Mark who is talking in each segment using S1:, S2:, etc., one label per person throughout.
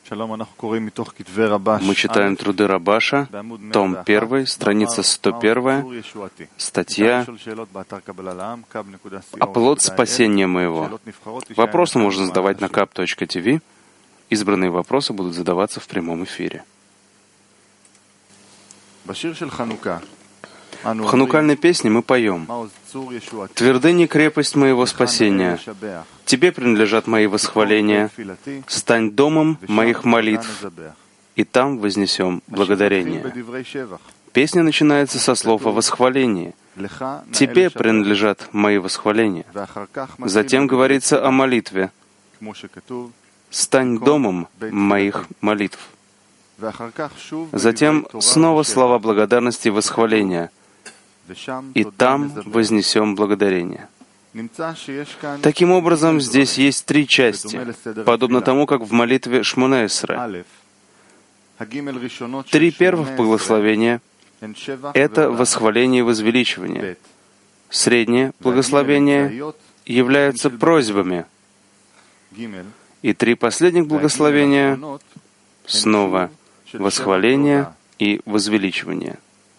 S1: Мы читаем труды Рабаша, том 1, страница 101, статья «Оплот спасения моего». Вопросы можно задавать на kap.tv. Избранные вопросы будут задаваться в прямом эфире. В ханукальной песне мы поем: «Твердыня крепость моего спасения, Тебе принадлежат мои восхваления, стань домом моих молитв, и там вознесем благодарение». Песня начинается со слов о восхвалении. «Тебе принадлежат мои восхваления». Затем говорится о молитве: «Стань домом моих молитв». Затем снова слова благодарности и восхваления: «И там вознесем благодарение». Таким образом, здесь есть три части, подобно тому, как в молитве Шмона-Эсре. Три первых благословения — это восхваление и возвеличивание. Среднее благословение являются просьбами. И три последних благословения — снова восхваление и возвеличивание.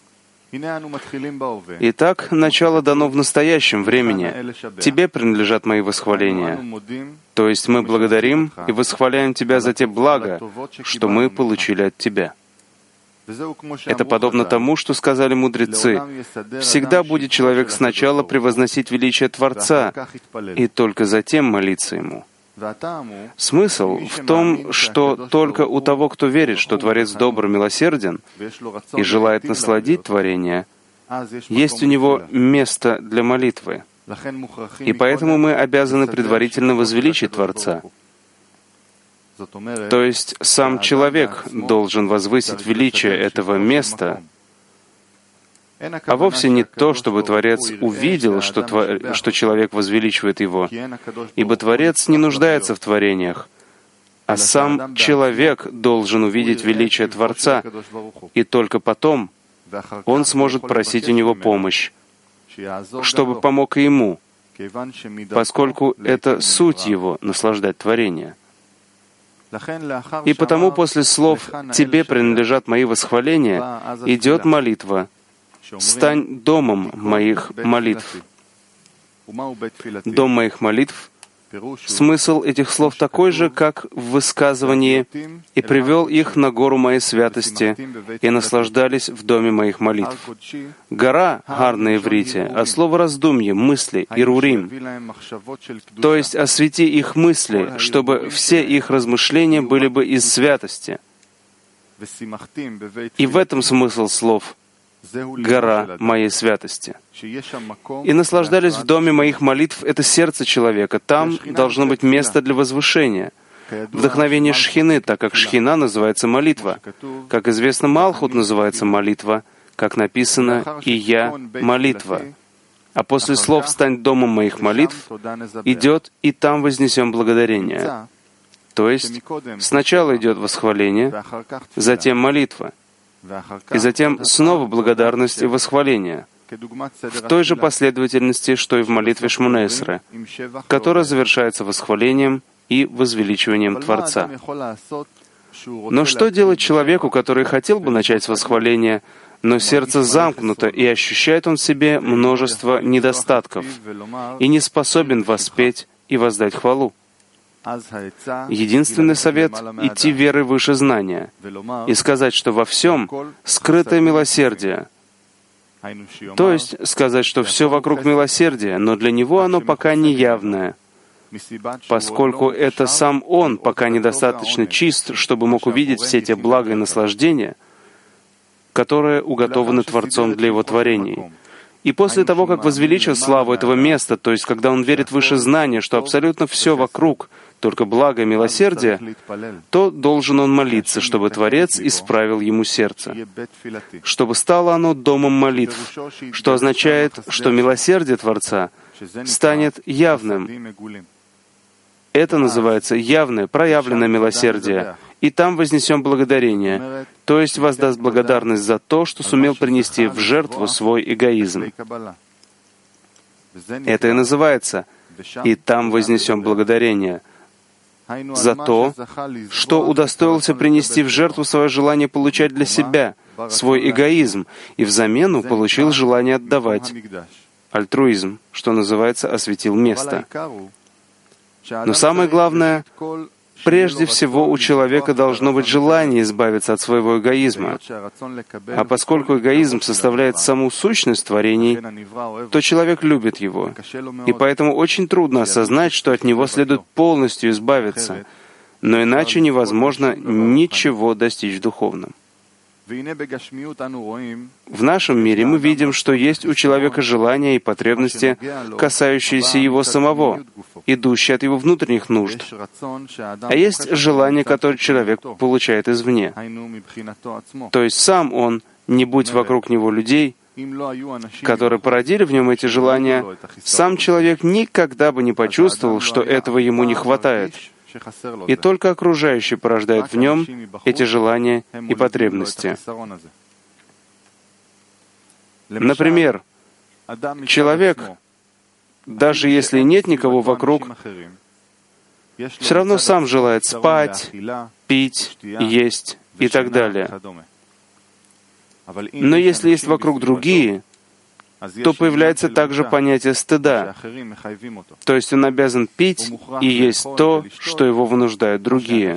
S1: Итак, начало дано в настоящем времени. Тебе принадлежат мои восхваления. То есть мы благодарим и восхваляем Тебя за те блага, что мы получили от Тебя. Это подобно тому, что сказали мудрецы: «Всегда будет человек сначала превозносить величие Творца, и только затем молиться Ему». Смысл в том, что только у того, кто верит, что Творец добр, милосерден и желает насладить творение, есть у него место для молитвы. И поэтому мы обязаны предварительно возвеличить Творца. То есть сам человек должен возвысить величие этого места, а вовсе не то, чтобы Творец увидел, что человек возвеличивает его, ибо Творец не нуждается в творениях, а сам человек должен увидеть величие Творца, и только потом он сможет просить у него помощь, чтобы помог и ему, поскольку это суть его — наслаждать творение. И потому после слов «Тебе принадлежат мои восхваления» идет молитва: «Стань домом моих молитв». Дом моих молитв. Смысл этих слов такой же, как в высказывании: «И привел их на гору моей святости, и наслаждались в доме моих молитв». Гора — гар на иврите, а слово раздумье, мысли, ирурим. То есть освети их мысли, чтобы все их размышления были бы из святости. И в этом смысл слов «гора моей святости». «И наслаждались в доме моих молитв» — это сердце человека. Там должно быть место для возвышения. Вдохновение Шхины, так как Шхина называется молитва. Как известно, Малхут называется молитва, как написано «И я молитва». А после слов «стань домом моих молитв» идет «И там вознесем благодарение». То есть сначала идет восхваление, затем молитва, и затем снова благодарность и восхваление, в той же последовательности, что и в молитве Шмона-Эсре, которая завершается восхвалением и возвеличиванием Творца. Но что делать человеку, который хотел бы начать с восхваления, но сердце замкнуто, и ощущает он в себе множество недостатков, и не способен воспеть и воздать хвалу? Единственный совет — идти верой выше знания и сказать, что во всем скрытое милосердие. То есть сказать, что все вокруг милосердия, но для него оно пока не явное, поскольку это сам он пока недостаточно чист, чтобы мог увидеть все те блага и наслаждения, которые уготованы Творцом для его творений. И после того, как возвеличил славу этого места, то есть когда он верит выше знания, что абсолютно все вокруг только благо и милосердие, то должен он молиться, чтобы Творец исправил ему сердце, чтобы стало оно домом молитв, что означает, что милосердие Творца станет явным. Это называется явное, проявленное милосердие. И там вознесем благодарение, то есть воздаст благодарность за то, что сумел принести в жертву свой эгоизм. Это и называется «и там вознесем благодарение». за то, что удостоился принести в жертву свое желание получать для себя, свой эгоизм, и взамену получил желание отдавать. Альтруизм, что называется, осветил место. Но самое главное, прежде всего у человека должно быть желание избавиться от своего эгоизма. А поскольку эгоизм составляет саму сущность творений, то человек любит его. И поэтому очень трудно осознать, что от него следует полностью избавиться. Но иначе невозможно ничего достичь в духовном. В нашем мире мы видим, что есть у человека желания и потребности, касающиеся его самого, идущие от его внутренних нужд. А есть желания, которые человек получает извне. То есть сам он, не будь вокруг него людей, которые породили в нем эти желания, сам человек никогда бы не почувствовал, что этого ему не хватает. И только окружающие порождают в нем эти желания и потребности. Например, человек, даже если нет никого вокруг, все равно сам желает спать, пить, есть и так далее. Но если есть вокруг другие, то появляется также понятие стыда. То есть он обязан пить и есть то, что его вынуждают другие.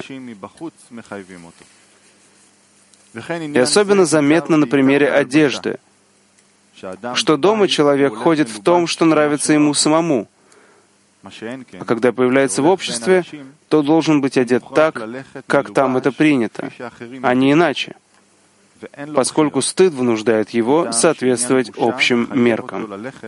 S1: И особенно заметно на примере одежды, что дома человек ходит в том, что нравится ему самому. А когда появляется в обществе, то должен быть одет так, как там это принято, а не иначе, поскольку стыд вынуждает его соответствовать общим меркам.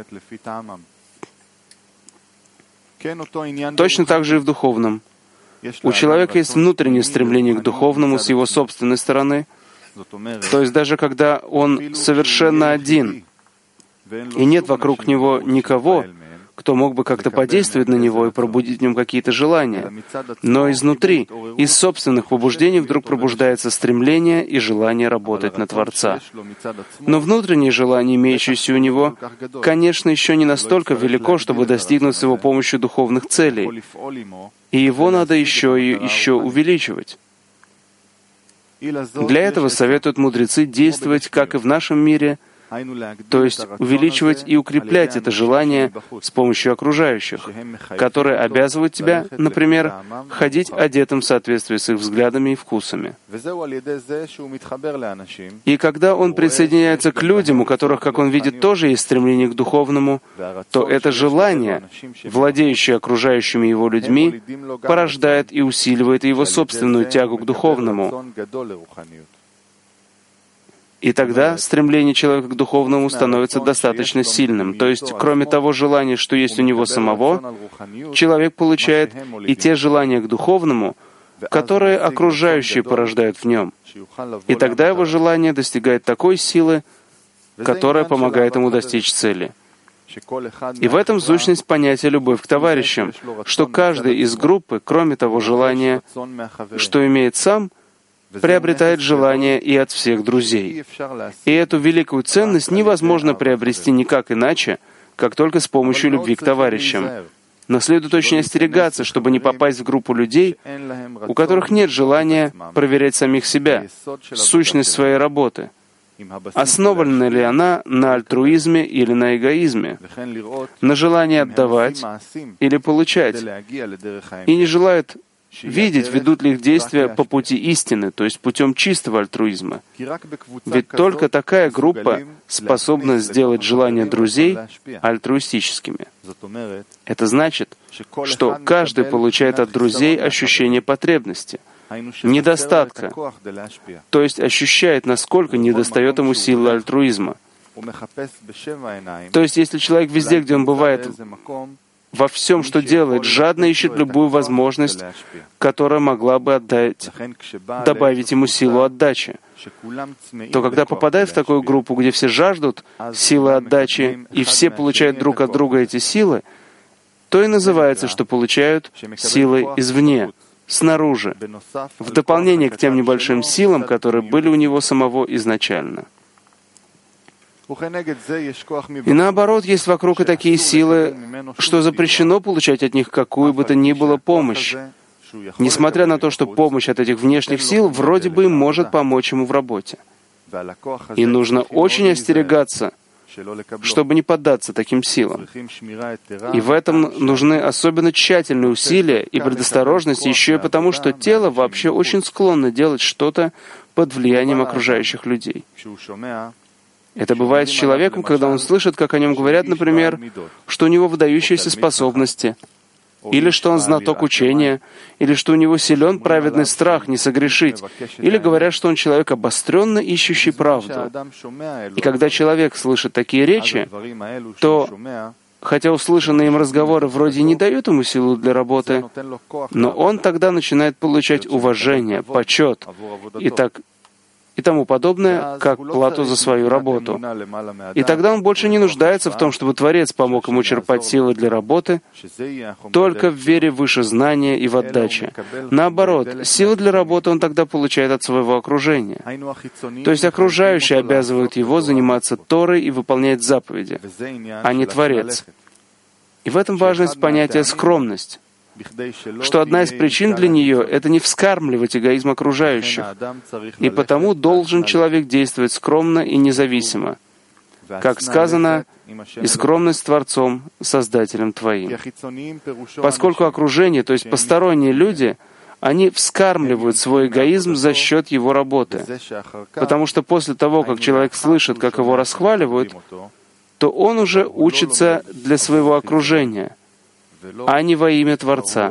S1: Точно так же и в духовном. У человека есть внутреннее стремление к духовному с его собственной стороны, то есть даже когда он совершенно один, и нет вокруг него никого, кто мог бы как-то подействовать на него и пробудить в нем какие-то желания. Но изнутри, из собственных побуждений вдруг пробуждается стремление и желание работать на Творца. Но внутреннее желание, имеющееся у него, конечно, еще не настолько велико, чтобы достигнуть с его помощью духовных целей. И его надо еще и еще увеличивать. Для этого советуют мудрецы действовать, как и в нашем мире, то есть увеличивать и укреплять это желание с помощью окружающих, которые обязывают тебя, например, ходить одетым в соответствии с их взглядами и вкусами. И когда он присоединяется к людям, у которых, как он видит, тоже есть стремление к духовному, то это желание, владеющее окружающими его людьми, порождает и усиливает его собственную тягу к духовному. И тогда стремление человека к духовному становится достаточно сильным. То есть, кроме того желания, что есть у него самого, человек получает и те желания к духовному, которые окружающие порождают в нем. И тогда его желание достигает такой силы, которая помогает ему достичь цели. И в этом сущность понятия «любовь к товарищам», что каждый из группы, кроме того желания, что имеет сам, приобретает желание и от всех друзей. И эту великую ценность невозможно приобрести никак иначе, как только с помощью любви к товарищам. Но следует очень остерегаться, чтобы не попасть в группу людей, у которых нет желания проверять самих себя, сущность своей работы. Основана ли она на альтруизме или на эгоизме, на желании отдавать или получать, и не желает видеть, ведут ли их действия по пути истины, то есть путем чистого альтруизма. Ведь только такая группа способна сделать желания друзей альтруистическими. Это значит, что каждый получает от друзей ощущение потребности, недостатка, то есть ощущает, насколько недостает ему силы альтруизма. То есть если человек везде, где он бывает, во всем, что делает, жадно ищет любую возможность, которая могла бы добавить ему силу отдачи, то когда попадает в такую группу, где все жаждут силы отдачи, и все получают друг от друга эти силы, то и называется, что получают силы извне, снаружи, в дополнение к тем небольшим силам, которые были у него самого изначально. И наоборот, есть вокруг и такие силы, что запрещено получать от них какую бы то ни было помощь, несмотря на то, что помощь от этих внешних сил вроде бы может помочь ему в работе. И нужно очень остерегаться, чтобы не поддаться таким силам. И в этом нужны особенно тщательные усилия и предосторожность еще и потому, что тело вообще очень склонно делать что-то под влиянием окружающих людей. Это бывает с человеком, когда он слышит, как о нем говорят, например, что у него выдающиеся способности, или что он знаток учения, или что у него силен праведный страх не согрешить, или говорят, что он человек обостренно ищущий правду. И когда человек слышит такие речи, то, хотя услышанные им разговоры вроде не дают ему силу для работы, но он тогда начинает получать уважение, почет и тому подобное, как плату за свою работу. И тогда он больше не нуждается в том, чтобы Творец помог ему черпать силы для работы, только в вере выше знания и в отдаче. Наоборот, силы для работы он тогда получает от своего окружения. То есть окружающие обязывают его заниматься Торой и выполнять заповеди, а не Творец. И в этом важность понятия «скромность», что одна из причин для нее — это не вскармливать эгоизм окружающих, и потому должен человек действовать скромно и независимо, как сказано, «и скромность с Творцом, Создателем твоим». Поскольку окружение, то есть посторонние люди, они вскармливают свой эгоизм за счет его работы, потому что после того, как человек слышит, как его расхваливают, то он уже учится для своего окружения, а не во имя Творца,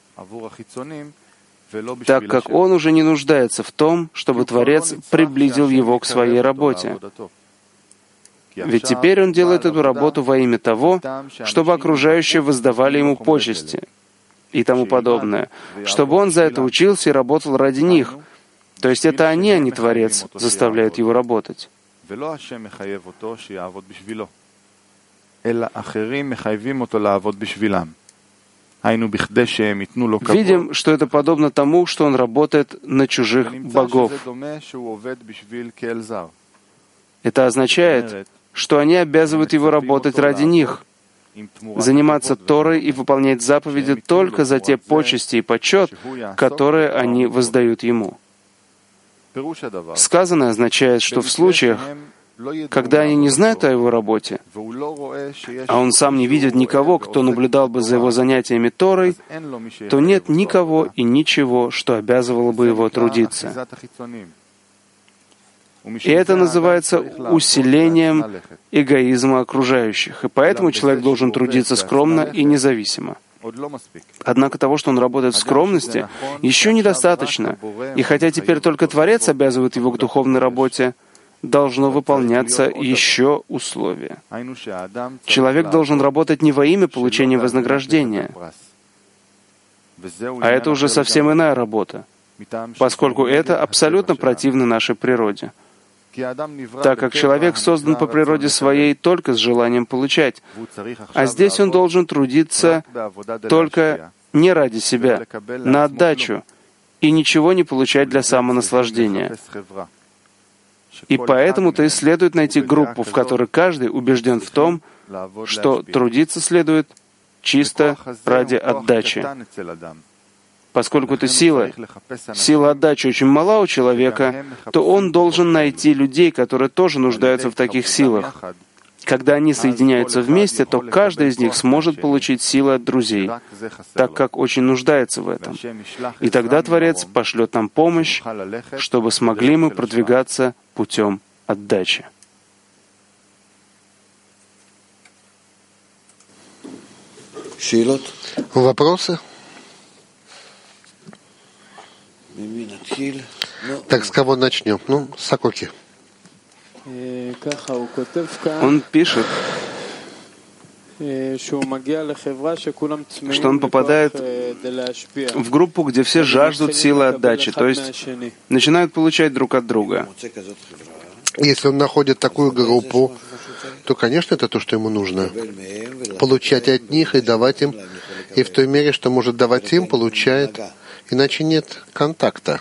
S1: так как он уже не нуждается в том, чтобы Творец приблизил его к своей работе. Ведь теперь он делает эту работу во имя того, чтобы окружающие воздавали ему почести и тому подобное, чтобы он за это учился и работал ради них. То есть это они, а не Творец, заставляют его работать. Видим, что это подобно тому, что он работает на чужих богов. Это означает, что они обязывают его работать ради них, заниматься Торой и выполнять заповеди только за те почести и почет, которые они воздают ему. Сказанное означает, что в случаях, когда они не знают о его работе, а он сам не видит никого, кто наблюдал бы за его занятиями Торой, то нет никого и ничего, что обязывало бы его трудиться. И это называется усилением эгоизма окружающих. И поэтому человек должен трудиться скромно и независимо. Однако того, что он работает в скромности, еще недостаточно. И хотя теперь только Творец обязывает его к духовной работе, должно выполняться еще условия. Человек должен работать не во имя получения вознаграждения, а это уже совсем иная работа, поскольку это абсолютно противно нашей природе, так как человек создан по природе своей только с желанием получать, а здесь он должен трудиться только не ради себя, на отдачу, и ничего не получать для самонаслаждения. И поэтому-то и следует найти группу, в которой каждый убежден в том, что трудиться следует чисто ради отдачи. Поскольку эта сила отдачи очень мала у человека, то он должен найти людей, которые тоже нуждаются в таких силах. Когда они соединяются вместе, то каждый из них сможет получить силы от друзей, так как очень нуждается в этом. И тогда Творец пошлет нам помощь, чтобы смогли мы продвигаться путем отдачи.
S2: Вопросы? Так, с кого начнем? Сакоки.
S1: Он пишет, что он попадает в группу, где все жаждут силы отдачи, то есть начинают получать друг от друга.
S2: Если он находит такую группу, то, конечно, это то, что ему нужно. Получать от них и давать им, и в той мере, что может давать им, получает, иначе нет контакта.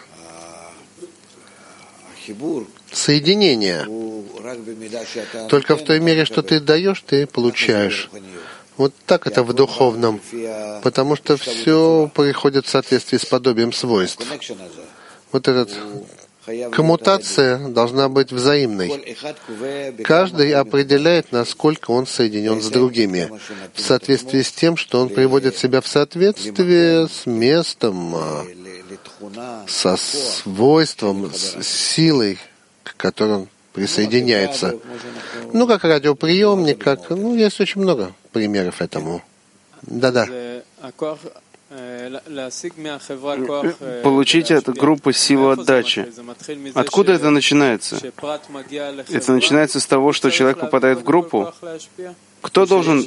S2: Соединение. Только в той мере, что ты даешь, ты получаешь. Вот так это в духовном, потому что все приходит в соответствии с подобием свойств. Вот эта коммутация должна быть взаимной. Каждый определяет, насколько он соединен с другими, в соответствии с тем, что он приводит себя в соответствие с местом, со свойством, с силой, к которой он присоединяется. Ну, как радиоприемник, как... Ну, есть очень много примеров этому. Да-да.
S1: Получить от группы силу отдачи. Откуда это начинается? Это начинается с того, что человек попадает в группу. Кто должен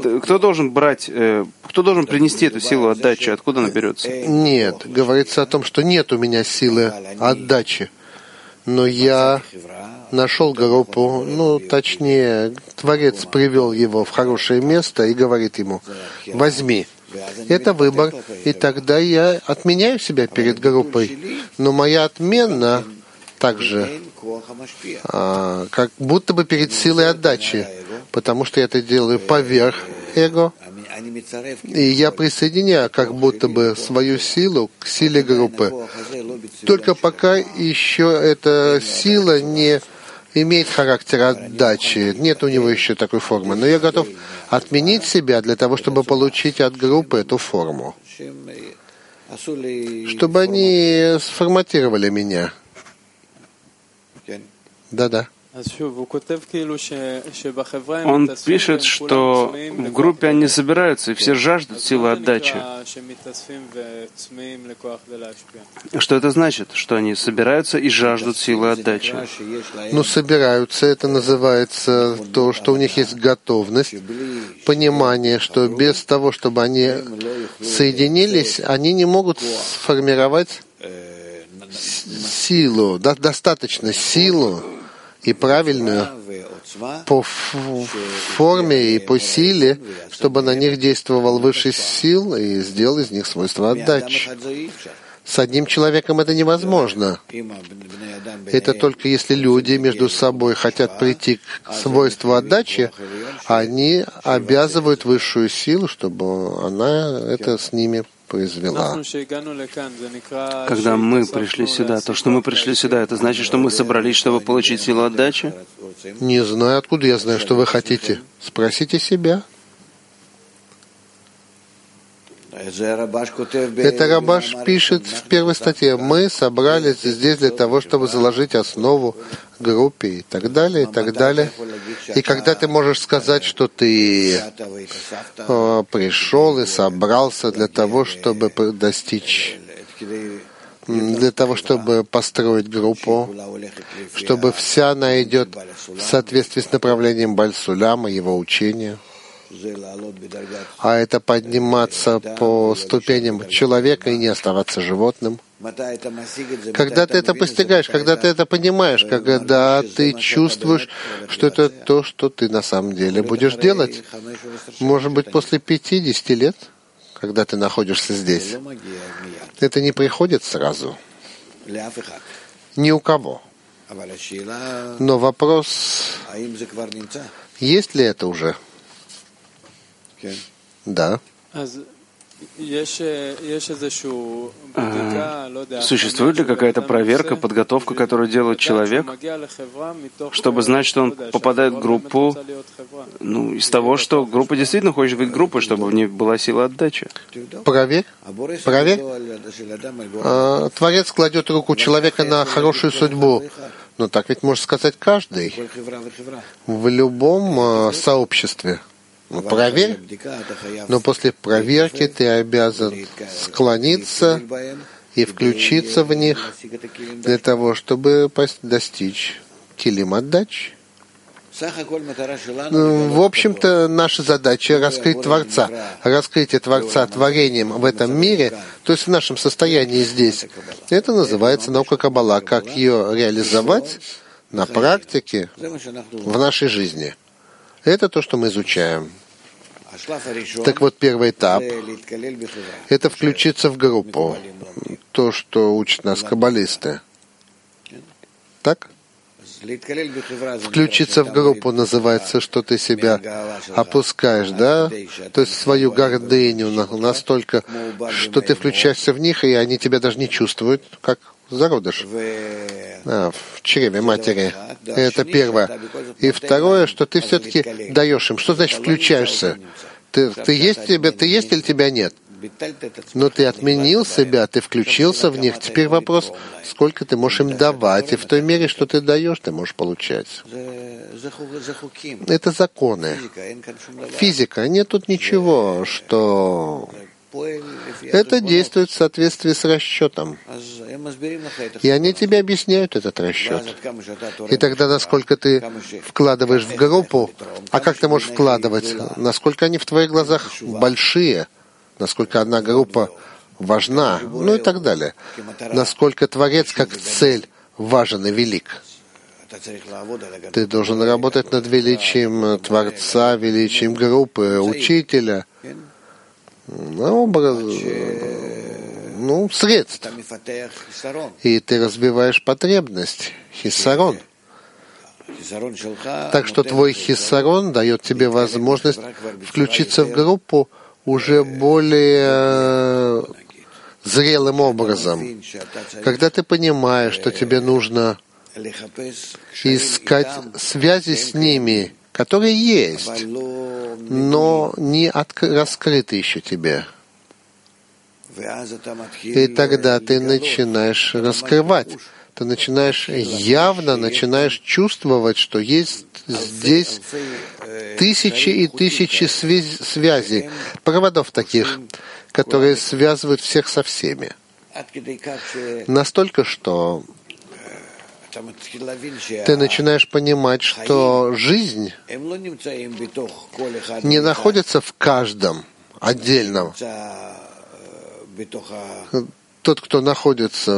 S1: принести эту силу отдачи? Откуда она берется?
S2: Нет, говорится о том, что нет у меня силы отдачи. Но я нашел группу, точнее, Творец привел его в хорошее место и говорит ему: возьми. Это выбор, и тогда я отменяю себя перед группой. Но моя отмена также как будто бы перед силой отдачи, потому что я это делаю поверх эго, и я присоединяю как будто бы свою силу к силе группы. Только пока еще эта сила не имеет характер отдачи, нет у него еще такой формы. Но я готов отменить себя для того, чтобы получить от группы эту форму, чтобы они сформатировали меня. Да-да.
S1: Он пишет, что в группе они собираются, и все жаждут силы отдачи. Что это значит, что они собираются и жаждут силы отдачи?
S2: Собираются, это называется то, что у них есть готовность, понимание, что без того, чтобы они соединились, они не могут сформировать силу, достаточно силу, и правильную по форме и по силе, чтобы на них действовал высший сил и сделал из них свойства отдачи. С одним человеком это невозможно. Это только если люди между собой хотят прийти к свойству отдачи, они обязывают высшую силу, чтобы она это с ними произвела.
S1: Когда мы пришли сюда, то, что мы пришли сюда, это значит, что мы собрались, чтобы получить силу отдачи?
S2: Не знаю, откуда я знаю, что вы хотите. Спросите себя. Это Рабаш пишет в первой статье. Мы собрались здесь для того, чтобы заложить основу группе и так далее, и так далее. И когда ты можешь сказать, что ты пришел и собрался для того, чтобы достичь, для того, чтобы построить группу, чтобы вся она идет в соответствии с направлением Баль-Суляма, его учения. А это подниматься по ступеням человека и не оставаться животным. Когда ты это постигаешь, когда ты это понимаешь, когда ты чувствуешь, что это то, что ты на самом деле будешь делать, может быть, после 50 лет, когда ты находишься здесь, это не приходит сразу. Ни у кого. Но вопрос, есть ли это уже? Да.
S1: Существует ли какая-то проверка, подготовка, которую делает человек, чтобы знать, что он попадает в группу, из того, что группа действительно хочет быть группой, чтобы в ней была сила отдачи?
S2: Проверь. Творец кладет руку человека на хорошую судьбу. Но так ведь может сказать каждый. В любом сообществе. Проверь, но после проверки ты обязан склониться и включиться в них для того, чтобы достичь килим отдачи. В общем-то, наша задача — раскрыть Творца. Раскрытие Творца творением в этом мире, то есть в нашем состоянии здесь. Это называется наука Каббала. Как ее реализовать на практике в нашей жизни. Это то, что мы изучаем. Так вот, первый этап — это включиться в группу. То, что учат нас каббалисты. Так? Включиться в группу называется, что ты себя опускаешь, да? То есть свою гордыню настолько, что ты включаешься в них, и они тебя даже не чувствуют, как зародыш в чреве матери. Это первое. И второе, что ты все-таки даешь им. Что значит включаешься? Ты есть или тебя нет? Но ты отменил себя, ты включился в них. Теперь вопрос, сколько ты можешь им давать. И в той мере, что ты даешь, ты можешь получать. Это законы. Физика. Нет тут ничего, что... Это действует в соответствии с расчетом. И они тебе объясняют этот расчет. И тогда, насколько ты вкладываешь в группу, а как ты можешь вкладывать? Насколько они в твоих глазах большие, насколько одна группа важна, ну и так далее. Насколько Творец как цель важен и велик. Ты должен работать над величием Творца, величием группы, учителя, средств. И ты развиваешь потребность, хиссарон. Так что твой хиссарон дает тебе возможность включиться в группу уже более зрелым образом. Когда ты понимаешь, что тебе нужно искать связи с ними, которые есть, но не раскрыты еще тебе. И тогда ты начинаешь раскрывать. Ты начинаешь чувствовать, что есть здесь тысячи и тысячи связей, проводов таких, которые связывают всех со всеми. Настолько, что ты начинаешь понимать, что жизнь не находится в каждом отдельном. Тот, кто находится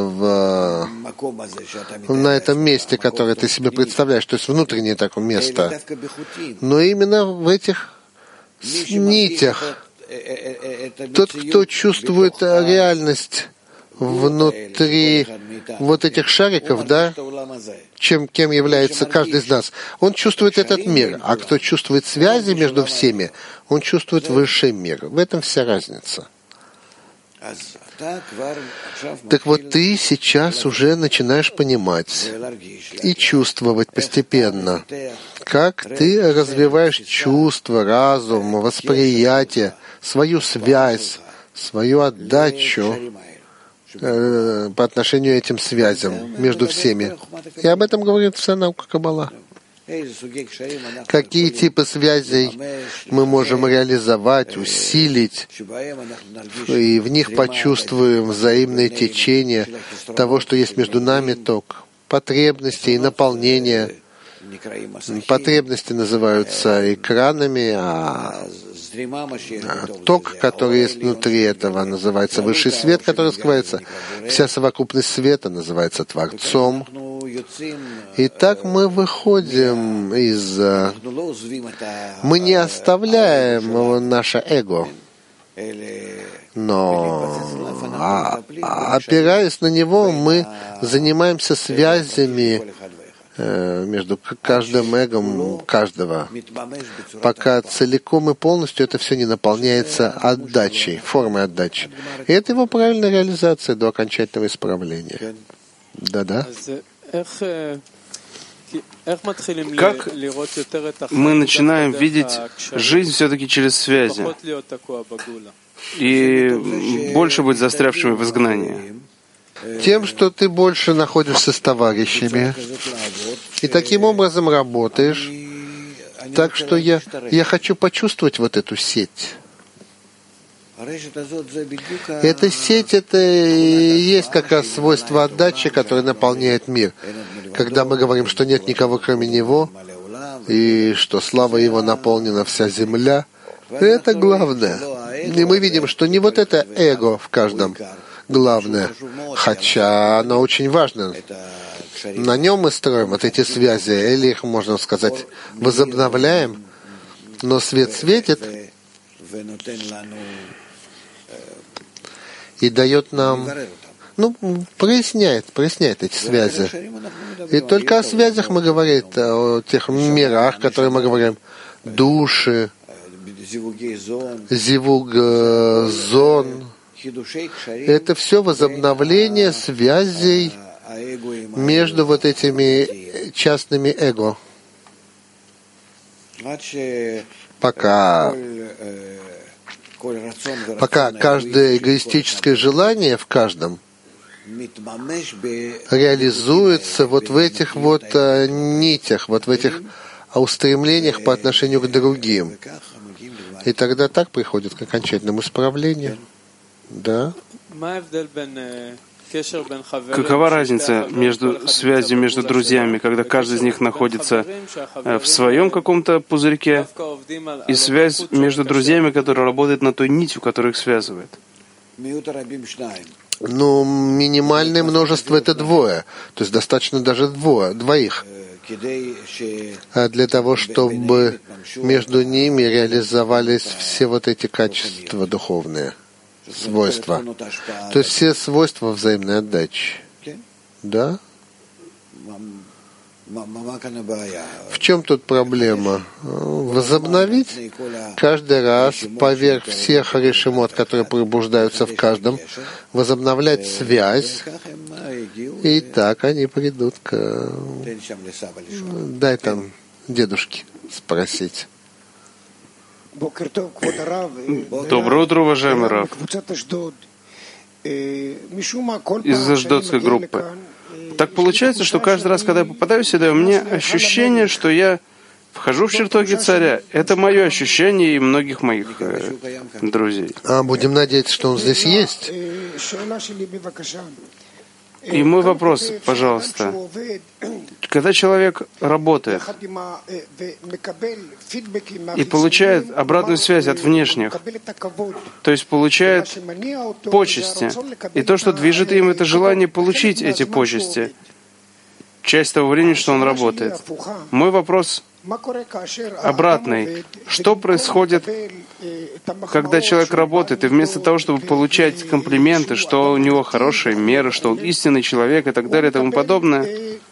S2: на этом месте, которое ты себе представляешь, то есть внутреннее такое место, но именно в этих нитях. Тот, кто чувствует реальность внутри вот этих шариков, да, кем является каждый из нас, он чувствует этот мир, а кто чувствует связи между всеми, он чувствует высший мир. В этом вся разница. Так вот, ты сейчас уже начинаешь понимать и чувствовать постепенно, как ты развиваешь чувство, разум, восприятие, свою связь, свою отдачу по отношению к этим связям между всеми. И об этом говорит вся наука Каббала. Какие типы связей мы можем реализовать, усилить, и в них почувствуем взаимное течение того, что есть между нами, ток, потребности и наполнение. Потребности называются экранами, а ток, который есть внутри этого, называется высший свет, который скрывается. Вся совокупность света называется Творцом. И так мы выходим из... Мы не оставляем наше эго, но опираясь на него, мы занимаемся связями между каждым эгом каждого, пока целиком и полностью это все не наполняется отдачей, формой отдачи. И это его правильная реализация до окончательного исправления. Да-да.
S1: Как мы начинаем видеть жизнь все-таки через связи и больше быть застрявшими в изгнании?
S2: Тем, что ты больше находишься с товарищами и таким образом работаешь. Так что я хочу почувствовать вот эту сеть. Эта сеть, это и есть как раз свойство отдачи, которое наполняет мир. Когда мы говорим, что нет никого, кроме Него, и что слава Его наполнена вся земля, это главное. И мы видим, что не вот это эго в каждом главное, хотя оно очень важно. На нем мы строим вот эти связи, или их, можно сказать, возобновляем, но свет светит и дает нам, проясняет эти связи. И только о связях мы говорим, о тех мирах, которые мы говорим, души, зивуг, зон. Это все возобновление связей между вот этими частными эго. Пока каждое эгоистическое желание в каждом реализуется вот в этих вот нитях, вот в этих устремлениях по отношению к другим. И тогда так приходит к окончательному исправлению. Да?
S1: Какова разница между связью между друзьями, когда каждый из них находится в своем каком-то пузырьке, и связь между друзьями, которая работает на той нитью, которая их связывает?
S2: Минимальное множество — это двое. То есть достаточно даже двоих. Для того, чтобы между ними реализовались все вот эти качества духовные. Свойства. То есть все свойства взаимной отдачи. Да? В чем тут проблема? Возобновить каждый раз поверх всех решимот, которые пробуждаются в каждом, возобновлять связь, и так они придут к... Дай там дедушке спросить.
S1: Доброе утро, уважаемый Рав. Из Аждотской группы. Так получается, что каждый раз, когда я попадаю сюда, у меня ощущение, что я вхожу в чертоги царя. Это мое ощущение и многих моих друзей.
S2: Будем надеяться, что он здесь есть.
S1: И мой вопрос, пожалуйста. Когда человек работает и получает обратную связь от внешних, то есть получает почести, и то, что движет им, это желание получить эти почести, часть того времени, что он работает. Мой вопрос обратный. Что происходит, когда человек работает, и вместо того, чтобы получать комплименты, что у него хорошая мера, что он истинный человек и так далее и тому подобное,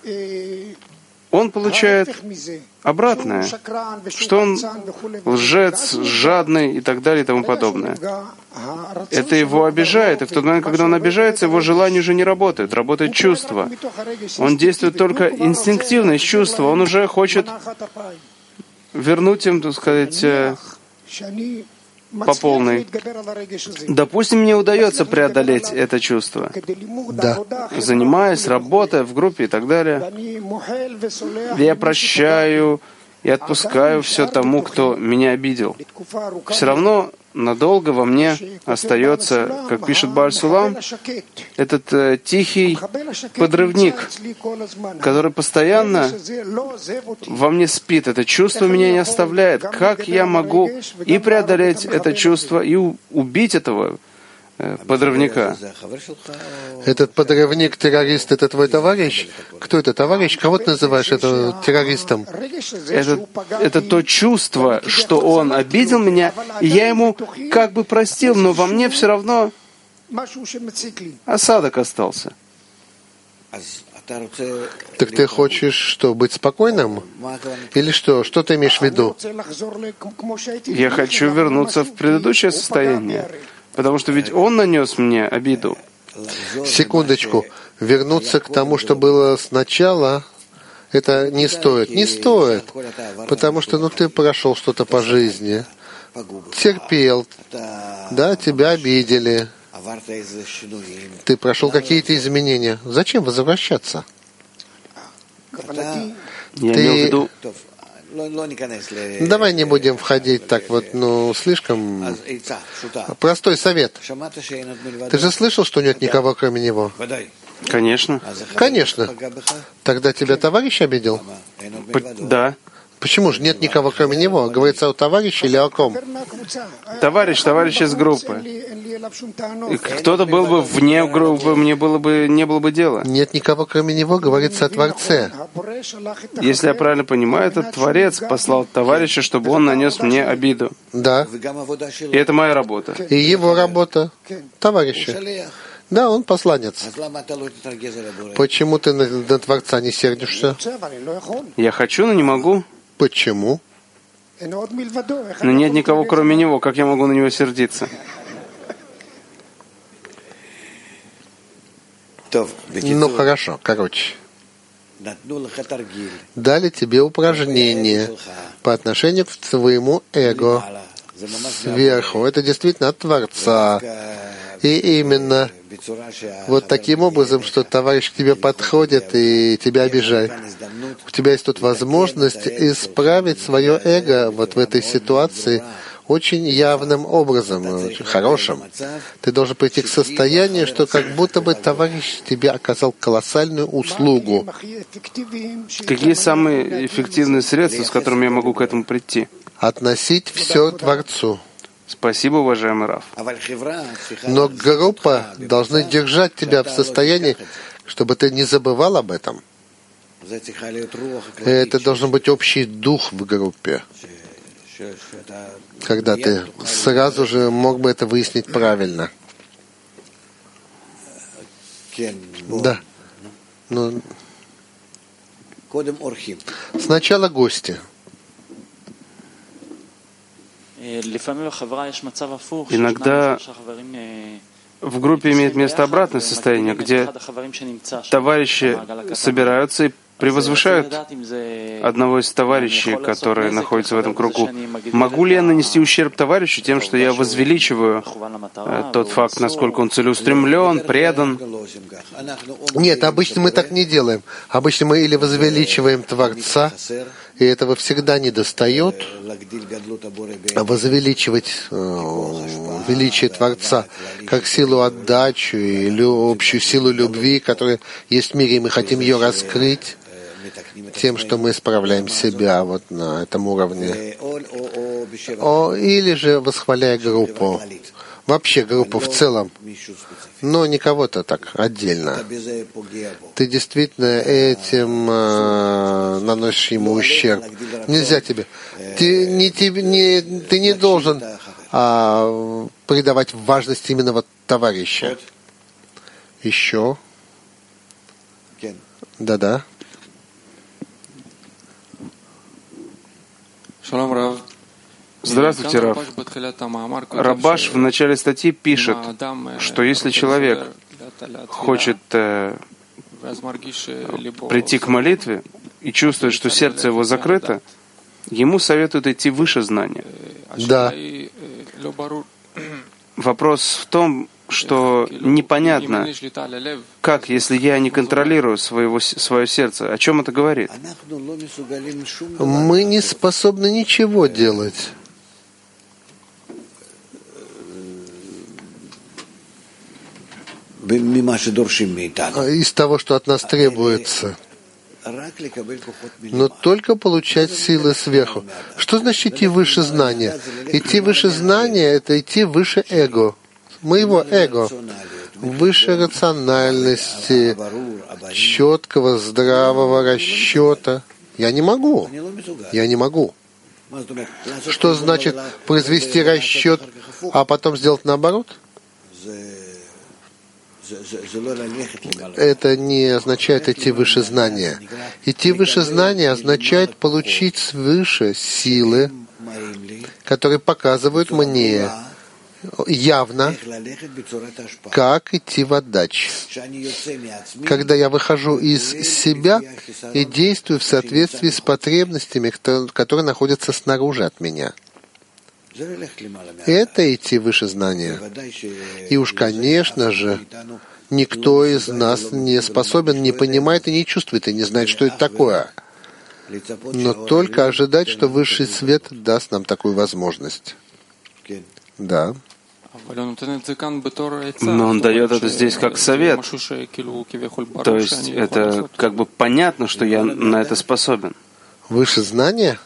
S1: он получает обратное, что он лжец, жадный и так далее и тому подобное. Это его обижает, и в тот момент, когда он обижается, его желание уже не работает, работает чувство. Он действует только инстинктивно, из чувства, он уже хочет вернуть им, так сказать, по полной. Допустим, мне удается преодолеть это чувство.
S2: Да.
S1: Занимаясь, работая в группе и так далее, я прощаю и отпускаю все тому, кто меня обидел. Все равно надолго во мне остается, как пишет Бааль Сулам, этот тихий подрывник, который постоянно во мне спит. Это чувство меня не оставляет. Как я могу и преодолеть это чувство, и убить этого подрывника?
S2: Этот подрывник, террорист, это твой товарищ? Кто это товарищ? Кого ты называешь это террористом?
S1: Это то чувство, что он обидел меня, и я ему как бы простил, но во мне все равно осадок остался.
S2: Так ты хочешь что, быть спокойным? Или что? Что ты имеешь в виду?
S1: Я хочу вернуться в предыдущее состояние. Потому что ведь он нанес мне обиду.
S2: Секундочку. Вернуться к тому, что было сначала, это не стоит. Не стоит. Потому что ты прошел что-то по жизни. Терпел. Да, тебя обидели. Ты прошел какие-то изменения. Зачем возвращаться?
S1: Я имел в виду...
S2: Давай не будем входить так вот, слишком... Простой совет. Ты же слышал, что нет никого, кроме него?
S1: Конечно.
S2: Конечно. Тогда тебя товарищ обидел?
S1: Да.
S2: Почему же нет никого, кроме него? Говорится о товарище или о ком?
S1: Товарищ из группы. Кто-то был бы вне группы, не было бы дела.
S2: Нет никого, кроме него, говорится о Творце.
S1: Если я правильно понимаю, этот Творец послал товарища, чтобы он нанес мне обиду.
S2: Да.
S1: И это моя работа.
S2: И его работа. Товарища. Да, он посланец. Почему ты на Творца не сердишься?
S1: Я хочу, но не могу.
S2: Почему?
S1: Но нет никого, кроме него. Как я могу на него сердиться?
S2: Ну хорошо, короче. Дали тебе упражнение по отношению к твоему эго сверху. Это действительно от Творца. И именно вот таким образом, что товарищ к тебе подходит и тебя обижает. У тебя есть тут возможность исправить свое эго вот в этой ситуации очень явным образом, очень хорошим. Ты должен прийти к состоянию, что как будто бы товарищ тебе оказал колоссальную услугу.
S1: Какие самые эффективные средства, с которыми я могу к этому прийти?
S2: Относить все Творцу.
S1: Спасибо, уважаемый Рав.
S2: Но группа должна держать тебя в состоянии, чтобы ты не забывал об этом. Это должен быть общий дух в группе, когда ты сразу же мог бы это выяснить правильно. Да. Но сначала гости.
S1: Иногда в группе имеет место обратное состояние, где товарищи собираются и превозвышают одного из товарищей, который находится в этом кругу. Могу ли я нанести ущерб товарищу тем, что я возвеличиваю тот факт, насколько он целеустремлен, предан?
S2: Нет, обычно мы так не делаем. Обычно мы или возвеличиваем Творца, и этого всегда недостает, а возвеличивать величие Творца как силу отдачи или общую силу любви, которая есть в мире, и мы хотим ее раскрыть тем, что мы исправляем себя вот на этом уровне. Или же восхваляя группу. Вообще группу в целом, но не кого-то так отдельно. Ты действительно этим наносишь ему ущерб. Нельзя тебе. Ты не должен придавать важность именно вот товарища. Еще. Да-да.
S1: Здравствуйте, Рав. Рабаш в начале статьи пишет, что если человек хочет прийти к молитве и чувствует, что сердце его закрыто, ему советуют идти выше знания.
S2: Да.
S1: Вопрос в том, что непонятно, как, если я не контролирую свое сердце, о чем это говорит?
S2: Мы не способны ничего делать. Из того, что от нас требуется. Но только получать силы сверху. Что значит идти выше знания? Идти выше знания — это идти выше эго. Моего эго. Выше рациональности, четкого, здравого расчета. Я не могу. Я не могу. Что значит произвести расчет, а потом сделать наоборот? Это не означает идти выше знания. Идти выше знания означает получить свыше силы, которые показывают мне явно, как идти в отдаче. Когда я выхожу из себя и действую в соответствии с потребностями, которые находятся снаружи от меня. Это идти выше знания. И уж, конечно же, никто из нас не способен, не понимает и не чувствует, и не знает, что это такое. Но только ожидать, что высший свет даст нам такую возможность. Да.
S1: Но он дает это здесь как совет. То есть это как бы понятно, что я на это способен.
S2: Выше знания?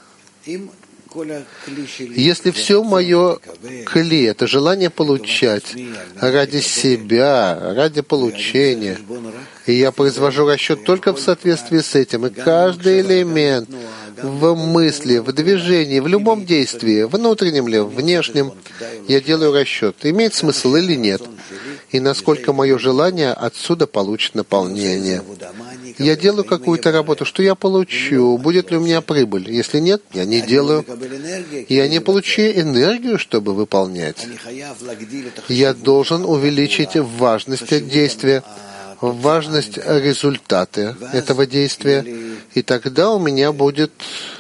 S2: Если все мое кли, это желание получать ради себя, ради получения, и я произвожу расчет только в соответствии с этим, и каждый элемент в мысли, в движении, в любом действии, внутреннем ли, внешнем, я делаю расчет, имеет смысл или нет. и насколько мое желание отсюда получит наполнение. Я делаю какую-то работу, что я получу? Будет ли у меня прибыль? Если нет, я не делаю. Я не получаю энергию, чтобы выполнять. Я должен увеличить важность действия, важность результата этого действия, и тогда у меня будет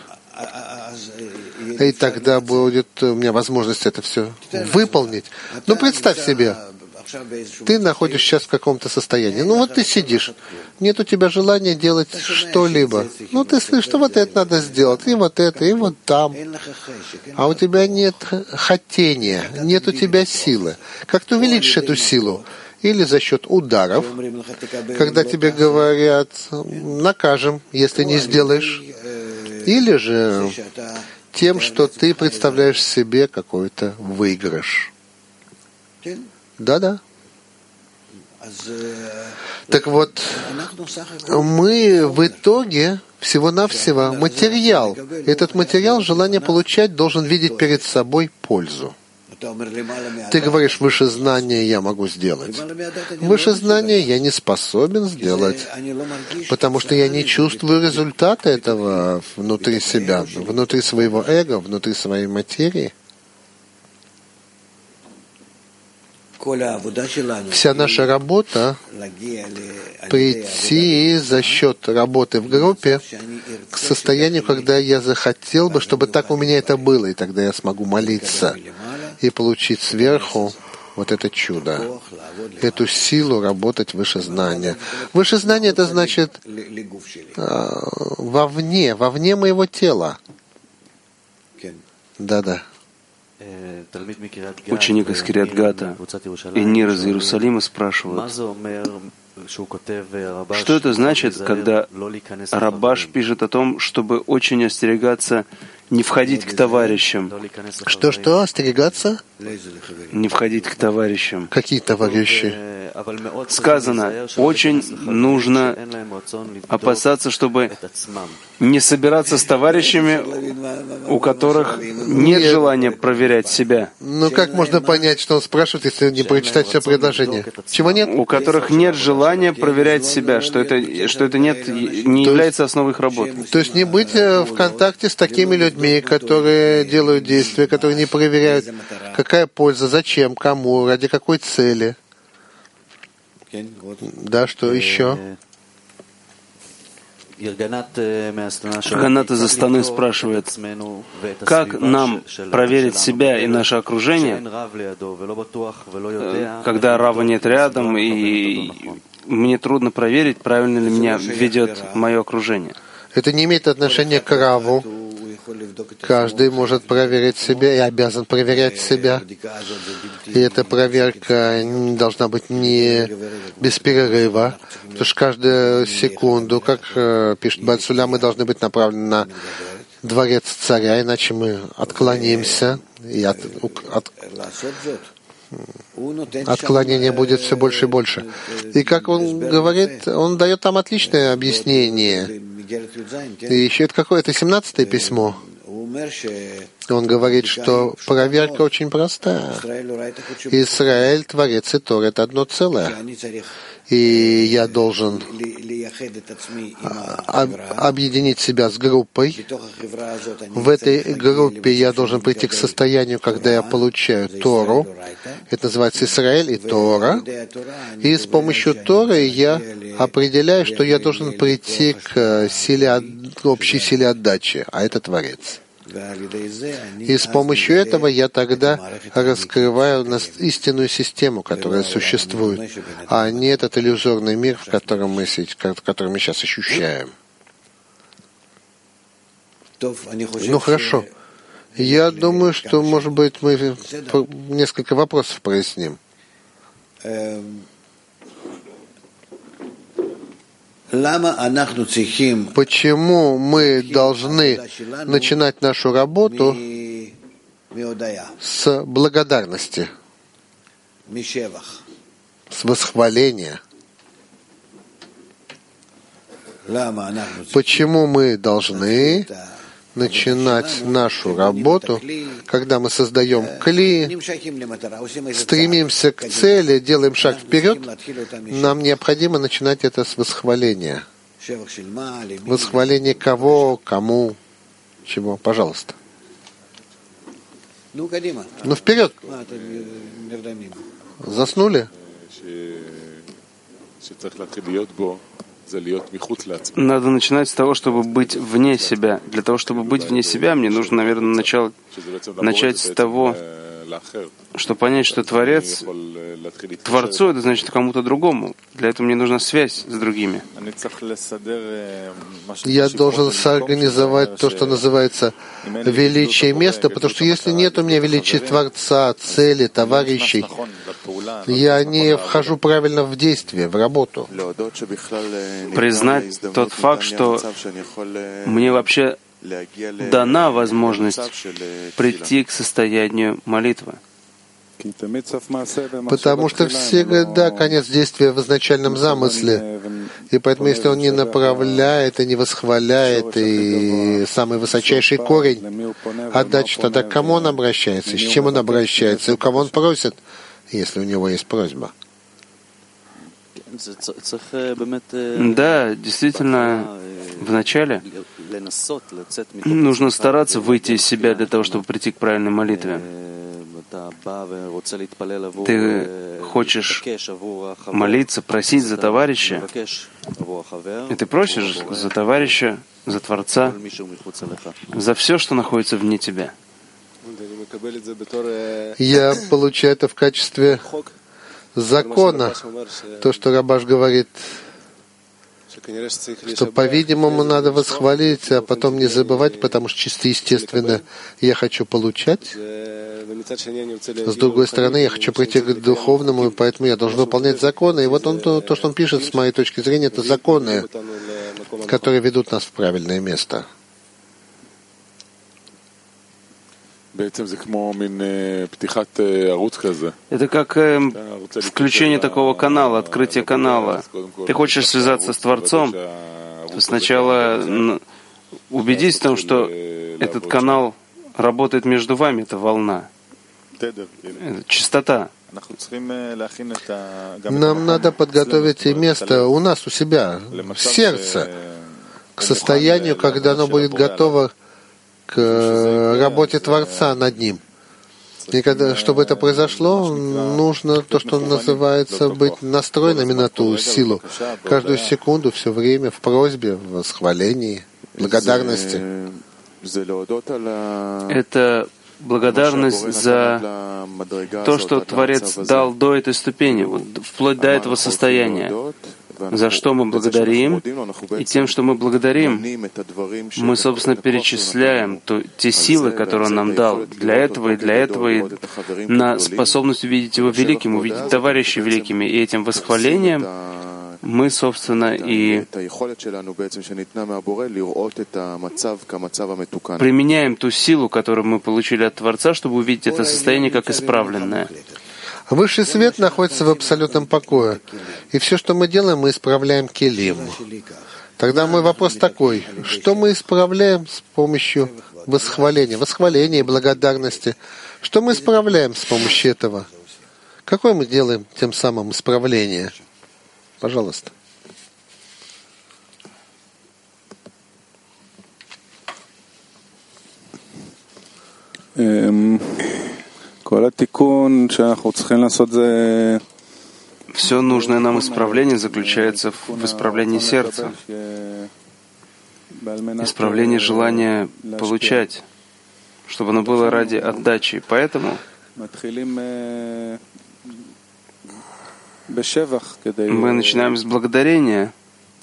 S2: у меня возможность это все выполнить. Ну, представь себе, ты находишься сейчас в каком-то состоянии. Ну, вот ты сидишь, нет у тебя желания делать что-либо. Ну, ты слышишь, что вот это надо сделать, и вот это, и вот там. А у тебя нет хотения, нет у тебя силы. Как ты увеличишь эту силу? Или за счет ударов, когда тебе говорят, накажем, если не сделаешь. Или же тем, что ты представляешь себе какой-то выигрыш. Да-да. Так вот, мы в итоге всего-навсего материал. Этот материал, желание получать, должен видеть перед собой пользу. Ты говоришь, выше знания я могу сделать. Выше знания я не способен сделать, потому что я не чувствую результата этого внутри себя, внутри своего эго, внутри своей материи. Вся наша работа — прийти за счет работы в группе к состоянию, когда я захотел бы, чтобы так у меня это было, и тогда я смогу молиться и получить сверху вот это чудо, эту силу работать выше знания. Выше знания — это значит вовне моего тела. Да-да.
S1: Ученик из Кирьят-Гата и Нир из Иерусалима спрашивают, что это значит, когда Рабаш пишет о том, чтобы очень остерегаться не входить к товарищам.
S2: Что, остерегаться?
S1: Не входить к товарищам.
S2: Какие товарищи?
S1: Сказано, очень нужно опасаться, чтобы не собираться с товарищами, у которых нет желания проверять себя.
S2: Ну как можно понять, что он спрашивает, если не прочитать все предложение? Чего нет?
S1: У которых нет желания проверять себя, что это не является основой их работы.
S2: То есть не быть в контакте с такими людьми, которые делают действия, которые не проверяют, какая польза, зачем, кому, ради какой цели. Да, что еще?
S1: Ганат из Астаны спрашивает, как нам проверить себя и наше окружение, когда Рава нет рядом, и мне трудно проверить, правильно ли меня ведет мое окружение.
S2: Это не имеет отношения к Раву. Каждый может проверить себя и обязан проверять себя. И эта проверка должна быть не без перерыва, потому что каждую секунду, как пишет Бааль Сулям, мы должны быть направлены на дворец царя, иначе мы отклонимся, и отклонение будет все больше и больше. И как он говорит, он дает там отличное объяснение. И еще это какое-то 17-е письмо. Он говорит, что проверка очень простая. Израиль, Творец и Тор — это одно целое. И я должен объединить себя с группой. В этой группе я должен прийти к состоянию, когда я получаю Тору. Это называется Израиль и Тора. И с помощью Торы я определяю, что я должен прийти к общей силе отдачи, а это Творец. И с помощью этого я тогда раскрываю истинную систему, которая существует, а не этот иллюзорный мир, который мы сейчас ощущаем. Ну хорошо. Я думаю, что, может быть, мы несколько вопросов проясним. Почему мы должны начинать нашу работу с благодарности, с восхваления? Почему мы должны начинать нашу работу, когда мы создаем кли, стремимся к цели, делаем шаг вперед, нам необходимо начинать это с восхваления. Восхваление кого, кому, чего. Пожалуйста. Ну, вперед. Заснули?
S1: Надо начинать с того, чтобы быть вне себя. Для того, чтобы быть вне себя, мне нужно, наверное, начать с того, чтобы понять, что Творец, Творцу, это значит кому-то другому. Для этого мне нужна связь с другими.
S2: Я должен соорганизовать то, что называется величие места, потому что если нет у меня величия Творца, цели, товарищей, я не вхожу правильно в действие, в работу.
S1: Признать тот факт, что мне вообще дана возможность прийти к состоянию молитвы.
S2: Потому что всегда конец действия в изначальном замысле. И поэтому, если он не направляет и не восхваляет, и самый высочайший корень отдачи, тогда к кому он обращается, с чем он обращается, и у кого он просит, если у него есть просьба.
S1: Да, действительно, вначале нужно стараться выйти из себя для того, чтобы прийти к правильной молитве. Ты хочешь молиться, просить за товарища, и ты просишь за товарища, за Творца, за все, что находится вне тебя.
S2: Я получаю это в качестве закона, то, что Рабаш говорит, что, по-видимому, надо восхвалить, а потом не забывать, потому что чисто естественно я хочу получать. С другой стороны, я хочу прийти к духовному, и поэтому я должен выполнять законы. И вот он, то, что он пишет, с моей точки зрения, это законы, которые ведут нас в правильное место.
S1: Это как включение такого канала, открытие канала. Ты хочешь связаться с Творцом, то сначала убедись в том, что этот канал работает между вами, это волна, это частота.
S2: Нам надо подготовить и место у нас, у себя, в сердце, к состоянию, когда оно будет готово к работе Творца над ним. И когда, чтобы это произошло, нужно то, что называется, быть настроенными на ту силу. Каждую секунду, все время в просьбе, в восхвалении, благодарности.
S1: Это благодарность за то, что Творец дал до этой ступени, вот, вплоть до этого состояния. За что мы благодарим, и тем, что мы благодарим, мы, собственно, перечисляем те силы, которые Он нам дал для этого, и на способность увидеть Его великим, увидеть товарищей великими, и этим восхвалением мы, собственно, и применяем ту силу, которую мы получили от Творца, чтобы увидеть это состояние как исправленное.
S2: Высший свет находится в абсолютном покое. И все, что мы делаем, мы исправляем келим. Тогда мой вопрос такой. Что мы исправляем с помощью восхваления и благодарности? Что мы исправляем с помощью этого? Какое мы делаем тем самым исправление? Пожалуйста.
S1: Все нужное нам исправление заключается в исправлении сердца, исправлении желания получать, чтобы оно было ради отдачи. Поэтому мы начинаем с благодарения,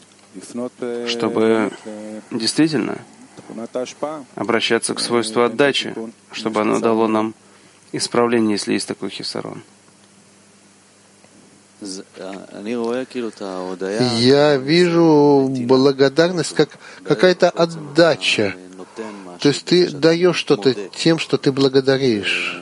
S1: чтобы действительно обращаться к свойству отдачи, чтобы оно дало нам исправление, если есть такой хисарон.
S2: Я вижу благодарность как какая-то отдача. То есть ты даешь что-то тем, что ты благодаришь.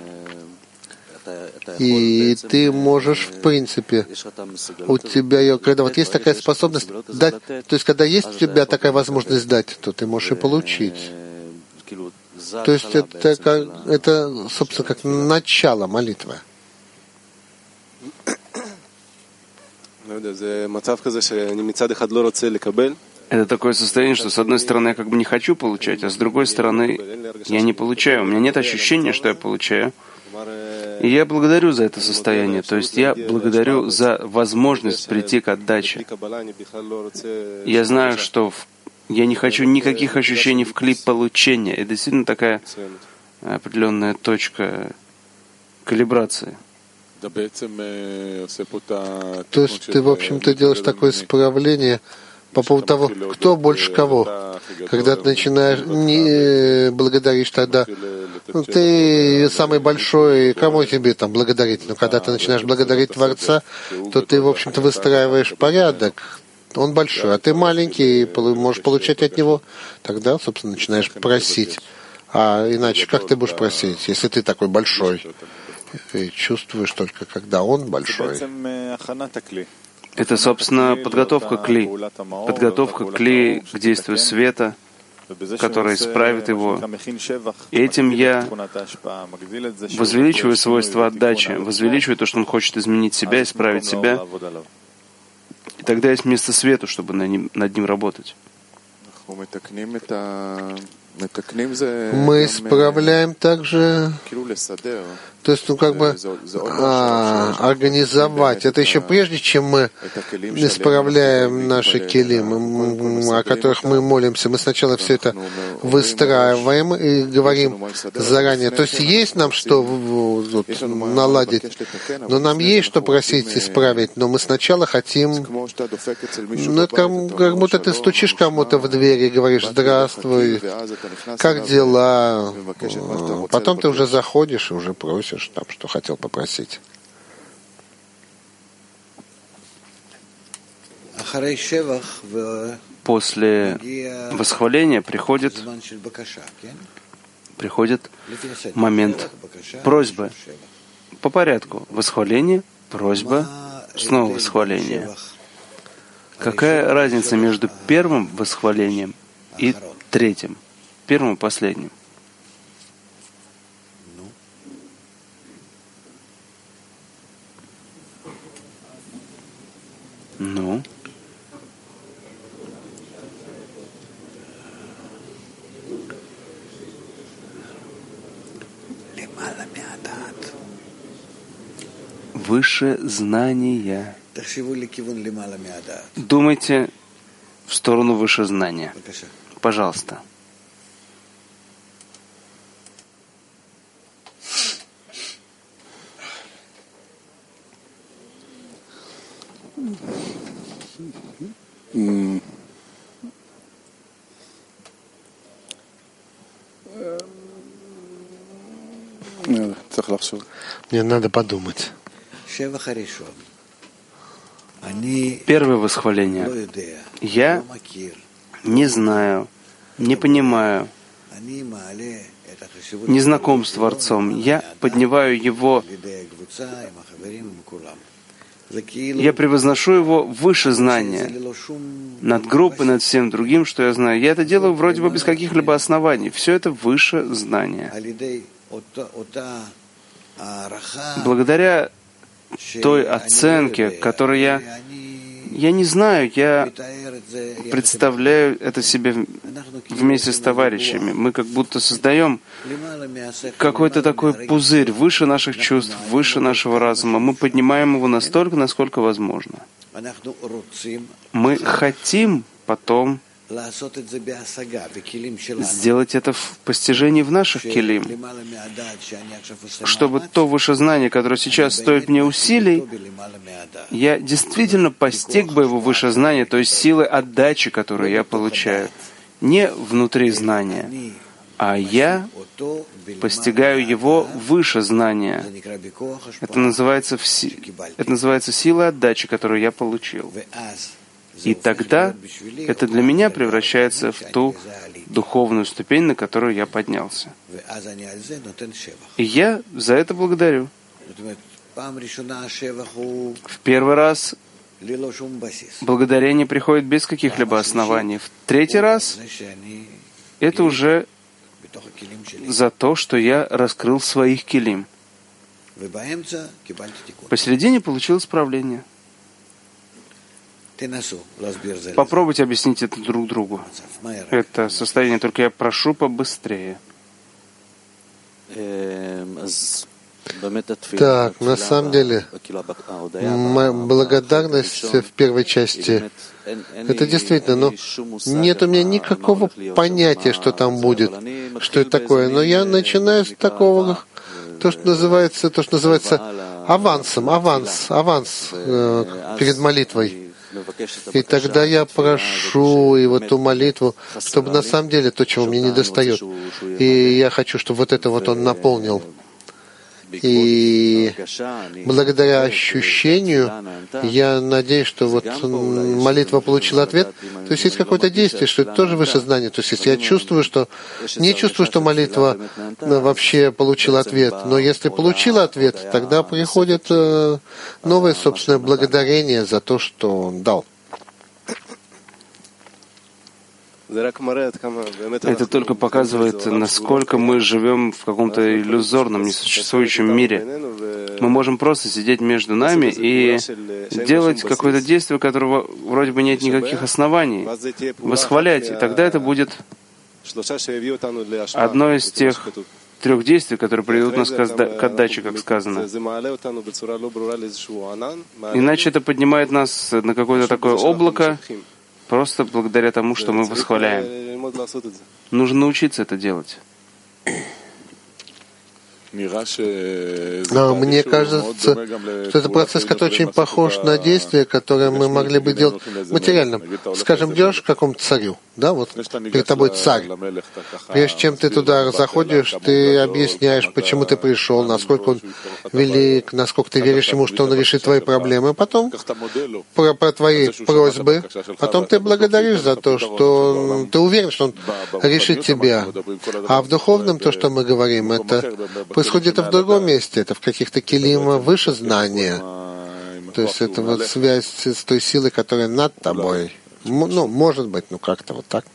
S2: И ты можешь, в принципе, у тебя, когда вот есть такая способность дать, то есть когда есть у тебя такая возможность дать, то ты можешь и получить. То есть это, собственно, как начало молитвы.
S1: Это такое состояние, что с одной стороны я как бы не хочу получать, а с другой стороны я не получаю. У меня нет ощущения, что я получаю. И я благодарю за это состояние. То есть я благодарю за возможность прийти к отдаче. Я знаю, что я не хочу никаких ощущений в кли получения. Это действительно такая определенная точка калибрации.
S2: То есть ты, в общем-то, делаешь такое исправление по поводу того, кто больше кого. Когда ты начинаешь не благодаришь, тогда ты самый большой, кому тебе там благодарить? Но когда ты начинаешь благодарить Творца, то ты, в общем-то, выстраиваешь порядок. Он большой, а ты маленький, и можешь получать от него. Тогда, собственно, начинаешь просить. А иначе как ты будешь просить, если ты такой большой? И чувствуешь только, когда он большой.
S1: Это, собственно, подготовка к ли. Подготовка к ли, к действию света, который исправит его. И этим я возвеличиваю свойства отдачи, возвеличиваю то, что он хочет изменить себя, исправить себя. И тогда есть место свету, чтобы над ним работать.
S2: Мы исправляем также, то есть, организовать. Это еще прежде, чем мы исправляем наши келим, о которых мы молимся. Мы сначала все это выстраиваем и говорим заранее. То есть есть нам что наладить, но нам есть что просить исправить, но мы сначала хотим, это как будто ты стучишь кому-то в дверь и говоришь: «Здравствуй, как дела?» Потом ты уже заходишь и уже просишь там, что хотел попросить.
S1: После восхваления приходит момент просьбы. По порядку. Восхваление, просьба, снова восхваление. Какая разница между первым восхвалением и третьим? Первым и последним. Ну? Выше знания. Думайте в сторону выше знания. Пожалуйста.
S2: Мне надо подумать.
S1: Первое восхваление. Я не знаю, не понимаю, не знаком с Творцом. Я поднимаю его, я превозношу его выше знания, над группой, над всем другим, что я знаю. Я это делаю вроде бы без каких-либо оснований. Все это выше знания. Благодаря той оценке, которую я не знаю, я представляю это себе вместе с товарищами. Мы как будто создаем какой-то такой пузырь выше наших чувств, выше нашего разума. Мы поднимаем его настолько, насколько возможно. Мы хотим потом сделать это в постижении в наших келим, чтобы то вышезнание, которое сейчас стоит мне усилий, я действительно постиг бы его вышезнание, то есть силы отдачи, которую я получаю, не внутри знания, а я постигаю его выше знания. Это называется сила отдачи, которую я получил. И тогда это для меня превращается в ту духовную ступень, на которую я поднялся. И я за это благодарю. В первый раз благодарение приходит без каких-либо оснований. В третий раз это уже за то, что я раскрыл своих килим. Посередине получил исправление. Попробуйте объяснить это друг другу. Это состояние, только я прошу побыстрее.
S2: Так, на самом деле, благодарность в первой части, это действительно, но нет у меня никакого понятия, что там будет, что это такое. Но я начинаю с такого, то, что называется аванс перед молитвой. И тогда я прошу его ту молитву, чтобы на самом деле то, чего мне недостает. И я хочу, чтобы вот это вот он наполнил. И благодаря ощущению я надеюсь, что вот молитва получила ответ. То есть есть какое-то действие, что это тоже выше знания. То есть если я чувствую, что не чувствую, что молитва вообще получила ответ, но если получила ответ, тогда приходит новое собственное благодарение за то, что он дал.
S1: Это только показывает, насколько мы живем в каком-то иллюзорном, несуществующем мире. Мы можем просто сидеть между нами и делать какое-то действие, которого вроде бы нет никаких оснований, восхвалять. И тогда это будет одно из тех 3 действий, которые приведут нас к отдаче, как сказано. Иначе это поднимает нас на какое-то такое облако, просто благодаря тому, что мы восхваляем. Нужно научиться это делать.
S2: Мне кажется, что это процесс, который очень похож на действие, которое мы могли бы делать материально. Скажем, идешь к какому-то царю, да, вот перед тобой царь. Прежде чем ты туда заходишь, ты объясняешь, почему ты пришел, насколько он велик, насколько ты веришь ему, что он решит твои проблемы. Потом про твои просьбы. Потом ты благодаришь за то, что ты уверен, что он решит тебя. А в духовном то, что мы говорим, это происходит где-то в другом месте, это в каких-то килим выше знания. То есть это вот связь с той силой, которая над тобой. Ну, может быть, как-то вот так.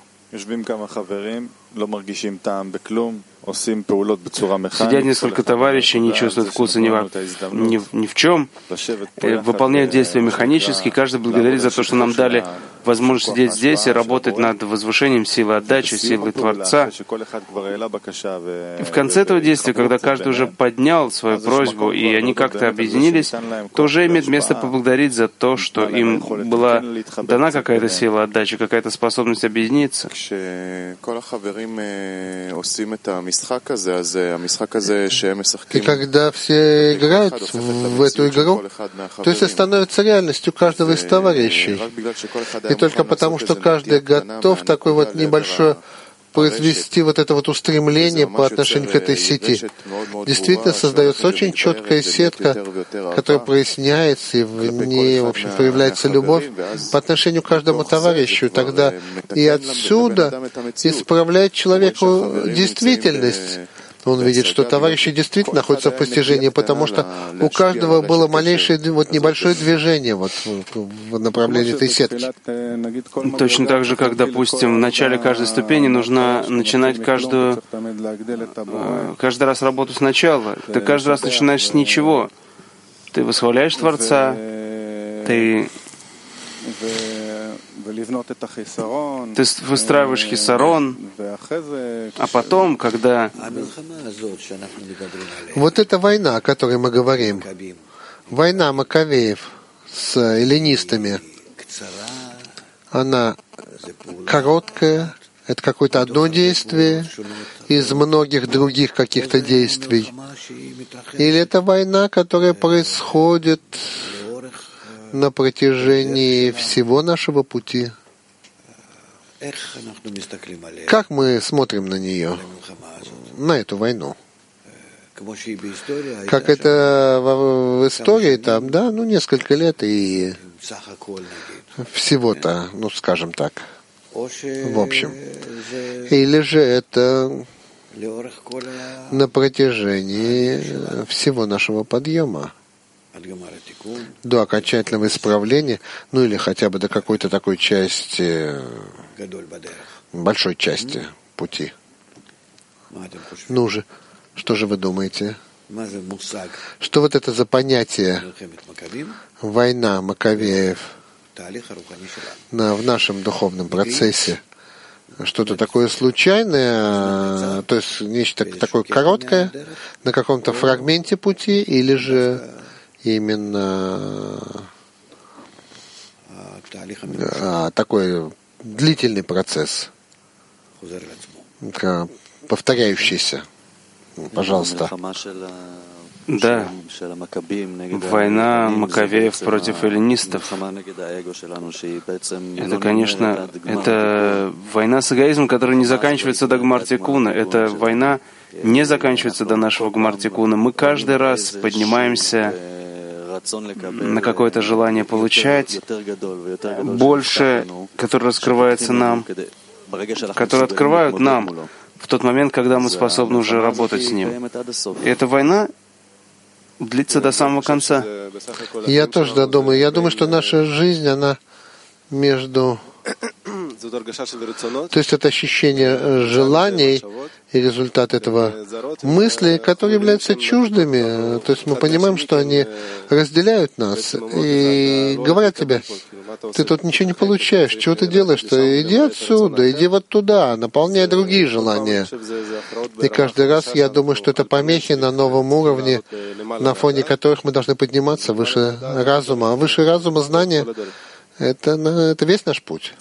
S1: Сидят несколько товарищей, не чувствуют вкуса ни в чем, выполняют действия механически, каждый благодарит за то, что нам дали возможность сидеть здесь и работать над возвышением силы отдачи, силы Творца. И в конце этого действия, когда каждый уже поднял свою просьбу, и они как-то объединились, то уже имеет место поблагодарить за то, что им была дана какая-то сила отдачи, какая-то способность объединиться.
S2: И когда все играют в эту игру, то есть это становится реальностью каждого из товарищей. И только потому, что каждый готов такой вот небольшой произвести вот это вот устремление по отношению к этой сети. Действительно создается очень четкая сетка, которая проясняется, и в ней, в общем, проявляется любовь по отношению к каждому товарищу. Тогда и отсюда исправляет человеку действительность. Он видит, что товарищи действительно находятся в постижении, потому что у каждого было малейшее, вот небольшое движение вот в направлении этой сетки.
S1: Точно так же, как, допустим, в начале каждой ступени нужно начинать каждый раз работу сначала. Ты каждый раз начинаешь с ничего. Ты восхваляешь Творца, ты выстраиваешь хисарон, а потом, когда...
S2: Вот эта война, о которой мы говорим, война Маковеев с эллинистами, она короткая, это какое-то одно действие из многих других каких-то действий. Или это война, которая происходит на протяжении всего нашего пути. Как мы смотрим на нее, на эту войну? Как это в истории там, да, несколько лет и всего-то, скажем так, в общем. Или же это на протяжении всего нашего подъема до окончательного исправления, или хотя бы до какой-то такой части, большой части пути. Ну же, что же вы думаете? Что вот это за понятие война Маковеев в нашем духовном процессе? Что-то такое случайное, то есть нечто такое короткое на каком-то фрагменте пути, или же именно такой длительный процесс, повторяющийся? Пожалуйста.
S1: Да, война Маковеев против эллинистов. Это, конечно, это война с эгоизмом, которая не заканчивается до Гмар-Тикуна. Эта война не заканчивается до нашего Гмар-Тикуна. Мы каждый раз поднимаемся на какое-то желание получать больше, которое раскрывается нам, которые открывают нам в тот момент, когда мы способны уже работать с ним. И эта война длится до самого конца.
S2: Я тоже думаю. Я думаю, что наша жизнь, она между... То есть это ощущение желаний и результат этого мысли, которые являются чуждыми. То есть мы понимаем, что они разделяют нас и говорят тебе: ты тут ничего не получаешь, чего ты делаешь? Иди отсюда, иди вот туда, наполняй другие желания. И каждый раз я думаю, что это помехи на новом уровне, на фоне которых мы должны подниматься выше разума. А выше разума знания — это весь наш путь.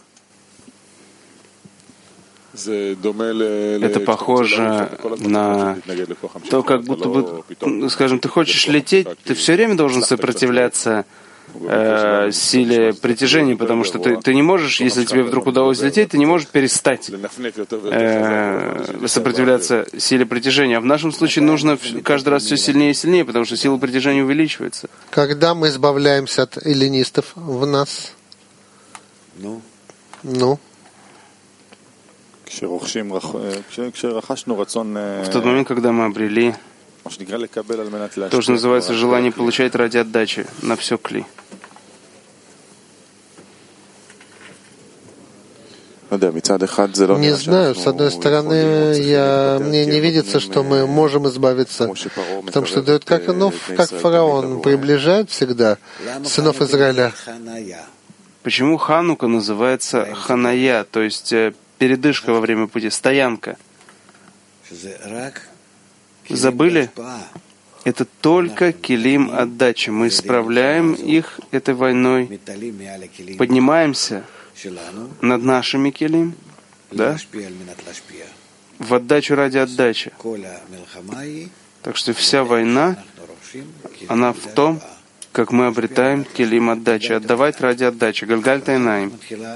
S1: Это похоже на то, как будто бы, скажем, ты хочешь лететь, ты все время должен сопротивляться силе притяжения, потому что ты не можешь, если тебе вдруг удалось лететь, ты не можешь перестать сопротивляться силе притяжения. А в нашем случае нужно каждый раз все сильнее и сильнее, потому что сила притяжения увеличивается.
S2: Когда мы избавляемся от эллинистов в нас? Ну?
S1: В тот момент, когда мы обрели то, что называется желание получать ради отдачи на все кли.
S2: Не знаю, с одной стороны, мне не видится, что мы можем избавиться, потому что дает как фараон приближает всегда сынов Израиля.
S1: Почему Ханука называется Ханая, то есть передышка во время пути, стоянка? Забыли? Это только килим отдачи. Мы исправляем их этой войной, поднимаемся над нашими килим, да? В отдачу ради отдачи. Так что вся война, она в том, как мы обретаем килим отдачи. Отдавать ради отдачи. Гальгаль Тайнаим.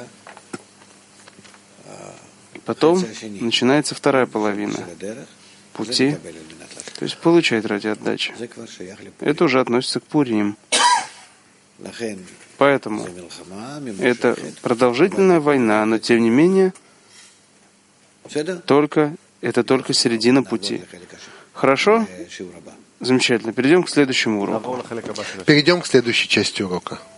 S1: Потом начинается вторая половина пути, то есть получать ради отдачи. Это уже относится к Пурим. Поэтому это продолжительная война, но тем не менее это только середина пути. Хорошо? Замечательно. Перейдем к следующему уроку.
S2: Перейдем к следующей части урока.